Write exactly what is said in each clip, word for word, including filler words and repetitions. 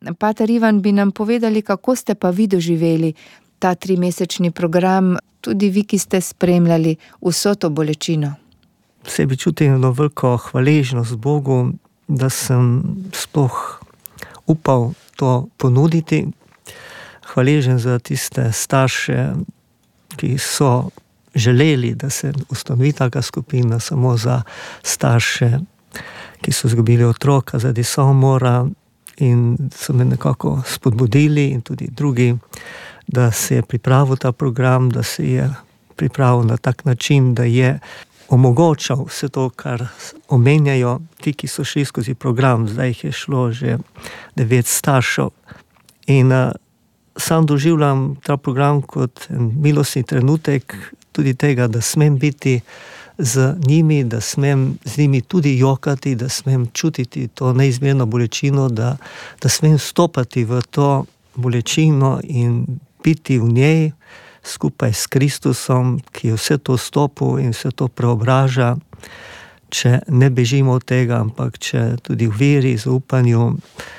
Pater Ivan, bi nam povedali, kako ste pa vi doživeli ta trimesečni program, tudi vi, ki ste spremljali vso to bolečino? V sebi čutim eno veliko hvaležnost Bogu, da sem sploh upal to ponuditi. Hvaležen za tiste starše, ki so želeli, da se ustanovi taka skupina samo za starše, ki so izgubili otroka zaradi samomora, in so me nekako spodbudili in tudi drugi, da se je pripravil ta program, da se je pripravil na tak način, da je omogočal vse to, kar omenjajo ti, ki so šli skozi program. Zdaj jih je šlo že devet staršev. In uh, sam doživljam ta program kot milostni trenutek tudi tega, da smem biti z njimi, da smem z njimi tudi jokati, da smem čutiti to neizmerno bolečino, da, da smem stopati v to bolečino in biti v njej skupaj s Kristusom, ki je vse to stopil in vse to preobraža. Če ne bežimo od tega, ampak če tudi v veri, zaupanju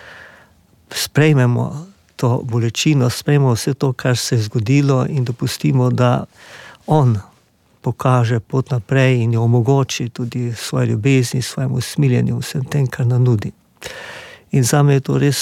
sprejmemo to bolečino, sprejmemo vse to, kar se je zgodilo, in dopustimo, da on pokaže pot naprej in jo omogoči tudi svoje ljubezni, svojemu usmiljenju, vsem tem, kar nam nudi. In zame je to res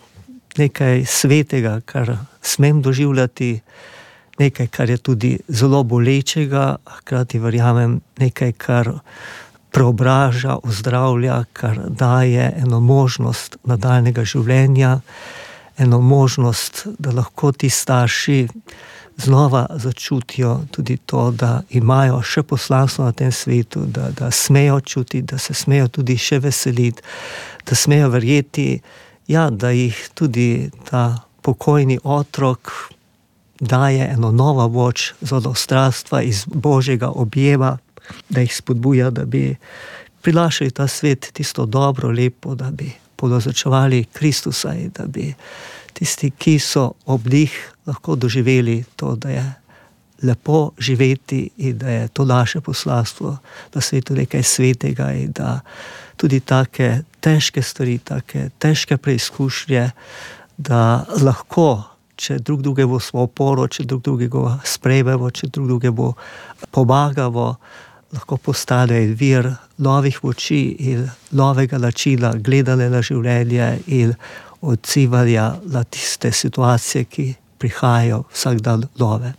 nekaj svetega, kar smem doživljati, nekaj, kar je tudi zelo bolečega, hkrati verjamem nekaj, kar preobraža, ozdravlja, kar daje eno možnost nadaljnega življenja, eno možnost, da lahko ti starši znova začutijo tudi to, da imajo še poslanstvo na tem svetu, da, da smejo čutiti, da se smejo tudi še veseliti, da smejo verjeti, ja, da jih tudi ta pokojni otrok daje eno novo moč zodostrstva iz Božjega objema, da jih spodbuja, da bi prilašali ta svet tisto dobro, lepo, da bi podozočevali Kristusa in da bi tisti, ki so ob njih, lahko doživeli to, da je lepo živeti in da je to naše poslanstvo na svetu nekaj svetega in da tudi take težke stvari, take težke preizkušnje, da lahko, če drug drugemu smo oporo, če drug drugega sprejmemo, če drug drugemu pomagamo, lahko postane vir novih moči in novega načina gledanja na življenje in odzivanja na tiste situacije, ki prihajajo vsak dan nove.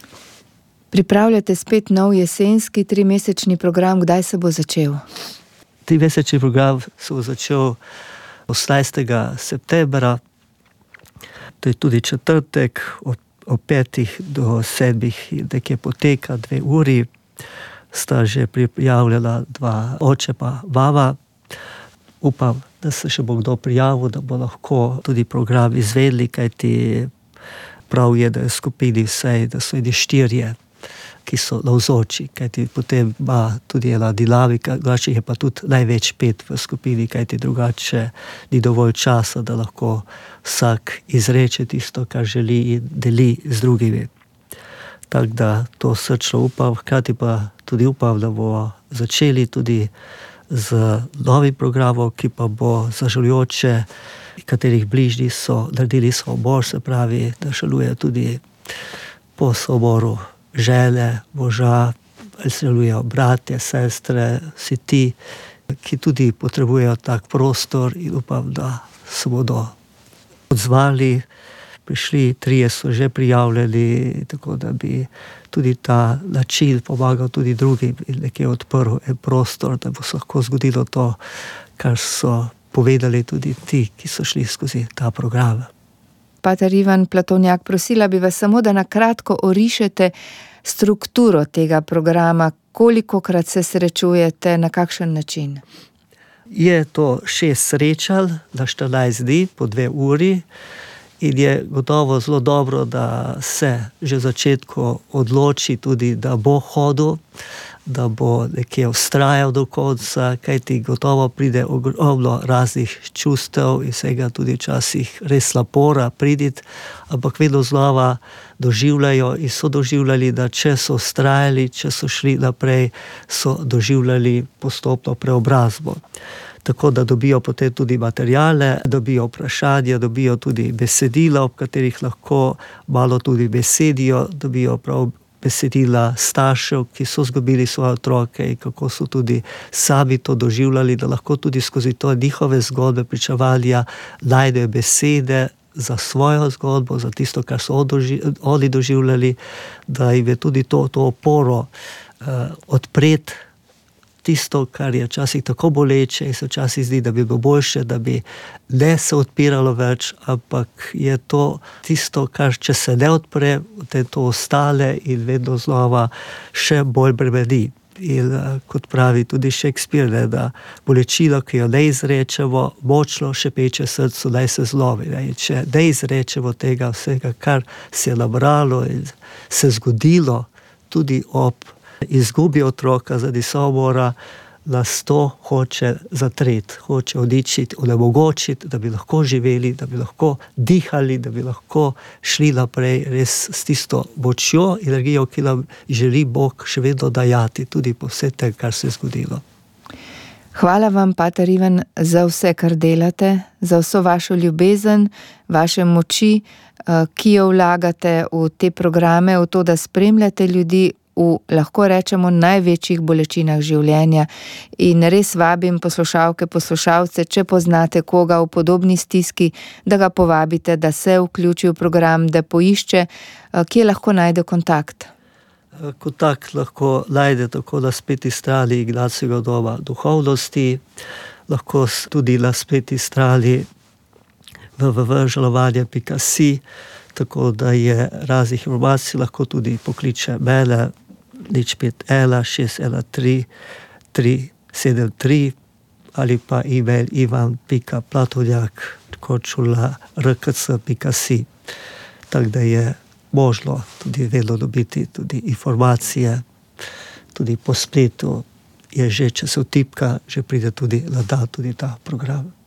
Pripravljate spet nov jesenski trimesečni program, kdaj se bo začel? Trimesečni program se bo začel osemnajstega septembra, to je tudi četrtek, od, od petih do sedmih nekje poteka dve uri, sta že prijavljala dva, oče pa baba. Upam, da se še bo kdo prijavil, da bo lahko tudi program izvedli, kajti prav je, da je v skupini vsej, da so eni štirje, ki so navzoči, kajti potem ima tudi ena dinamika, drugače je pa tudi največ pet v skupini, kajti drugače ni dovolj časa, da lahko vsak izreče tisto, kar želi in deli z drugimi. Tako da to srčno upam, hkrati pa tudi upam, da bo začeli tudi z novim programom, ki pa bo zažalujoče, katerih bližnji so naredili samomor, se pravi, da žaluje tudi po samomoru žene, moža, ali se žalujejo bratje, sestre, vsi ti, ki tudi potrebujejo tak prostor, in upam, da se bodo odzvali. Prišli, trije so že prijavljali, tako da bi tudi ta način pomagal tudi drugim in nekje odprl en prostor, da bo se lahko zgodilo to, kar so povedali tudi ti, ki so šli skozi ta program. Pater Ivan Platonjak, prosila bi vas samo, da na kratko orišete strukturo tega programa, kolikokrat se srečujete, na kakšen način? Je to šest srečanj na štirinajst dni po dve uri. In je gotovo zelo dobro, da se že v začetku odloči tudi, da bo hodil, da bo nekje vztrajal do konca, kajti gotovo pride ogromno raznih čustev in vsega tudi včasih res napora priditi, ampak vedno znova doživljajo in so doživljali, da če so vztrajali, če so šli naprej, so doživljali postopno preobrazbo. tako da dobijo potem tudi materiale, dobijo vprašanja, dobijo tudi besedila, ob katerih lahko malo tudi besedijo, dobijo prav besedila staršev, ki so izgubili svoje otroke in kako so tudi sami to doživljali, da lahko tudi skozi to njihove zgodbe pričevalja najdejo besede za svojo zgodbo, za tisto, kar so oni doživljali, da jim je tudi to, to oporo uh, odpreti tisto, kar je včasih tako boleče in se včasih zdi, da bi bilo boljše, da bi ne se odpiralo več, ampak je to tisto, kar če se ne odpre, te to ostale in vedno znova še bolj bremeni. In kot pravi tudi Shakespeare, ne, da bolečino, ki jo ne izrečemo, močno šepeče srcu, naj se zlomi. Ne. In če ne izrečemo tega vsega, kar se je nabralo in se zgodilo tudi ob izgubi otroka zaradi samomora, nas to hoče zatreti, hoče uničiti, onemogočiti, da bi lahko živeli, da bi lahko dihali, da bi lahko šli naprej res s tisto močjo, energijo, ki nam želi Bog še vedno dajati, tudi po vse tem, kar se je zgodilo. Hvala vam, pater Ivan, za vse, kar delate, za vso vašo ljubezen, vaše moči, ki jo vlagate v te programe, v to, da spremljate ljudi v, lahko rečemo, največjih bolečinah življenja. In res vabim poslušalke, poslušalce, če poznate koga v podobni stiski, da ga povabite, da se vključi v program, da poišče, kje lahko najde kontakt. Kontakt lahko najde tako na spletni strani Ignacijevega doma duhovnosti, lahko tudi na spletni strani w w w pika žalovanje pika si, tako da je raznih informacij, lahko tudi pokliče mene nič pet ena šest ena tri tri sedem tri ali pa e-mail ivan pika platonjak kočula r k c pika si. Tako da je možno tudi vedno dobiti tudi informacije, tudi po spletu je že, če se vtipka, že pride tudi na dan tudi ta program.